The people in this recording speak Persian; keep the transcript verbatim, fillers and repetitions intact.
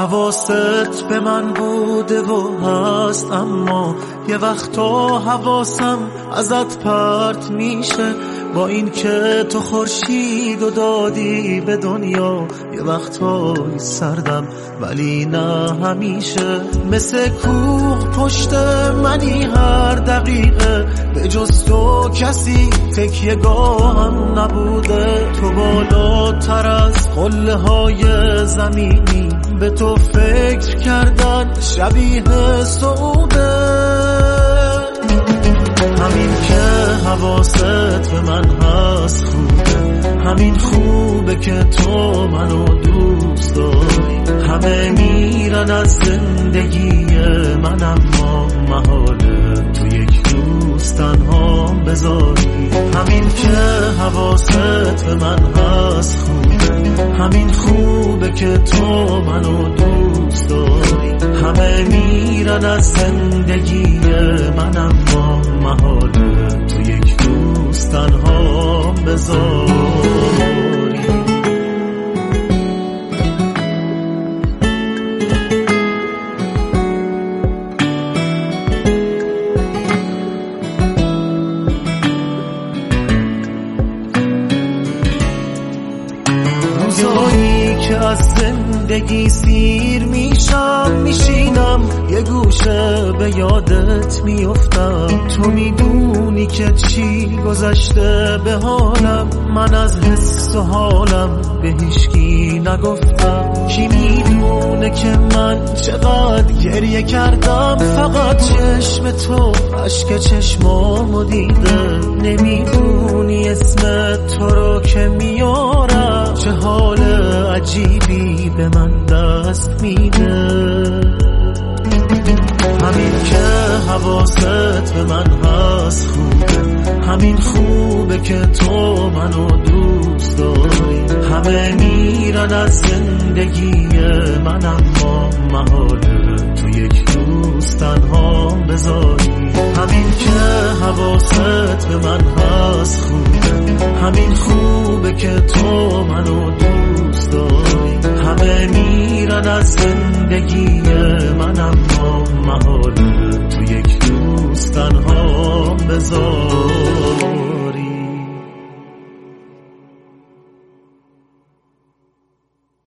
حواست به من بوده و هست، اما یه وقتا حواسم ازت پرت میشه. با این که تو خورشید و دادی به دنیا، یه وقتای سردم ولی نه همیشه. مثل کوه پشت منی هر دقیقه، به جز تو کسی تکیه گاهم نبوده. تو بالاتر از قله های زمینی، به تو فکر کردن شبیه سعوده. همین که حواست به من هست خوبه، همین خوبه که تو منو دوست داری. همه میرن از زندگی من، اما محاله تو یک روز تنها بذاری. همین که حواست به من هست خوبه، همین خوبه که تو منو دوست داری. همه میرن از زندگی من، اما محاله تو یک روز تنها بذاری. روزایی که از زندگی سیر میشم، میشینم یه گوشه به یادت میافتم. تو میدونی که چی گذشته به حالم، من از حس و حالم به هیچکی نگفتم. کی میدونه که من چقدر گریه کردم، فقط چشم تو اشک چشمامو دیده. نمیدونی اسم تو رو که میارم، چه حال عجیبی به من دست میده. همین که حواست به من هست خوبه، همین خوبه که تو منو دوست داری. همه میرن از زندگی من، اما محاله تو یک روز تنها بذاری. همین که حواست به من هست خوبه، همین خوبه که تو منو دوست داری. همه میرن از زندگی من، اما محاله تو یک روز تنها بذاری.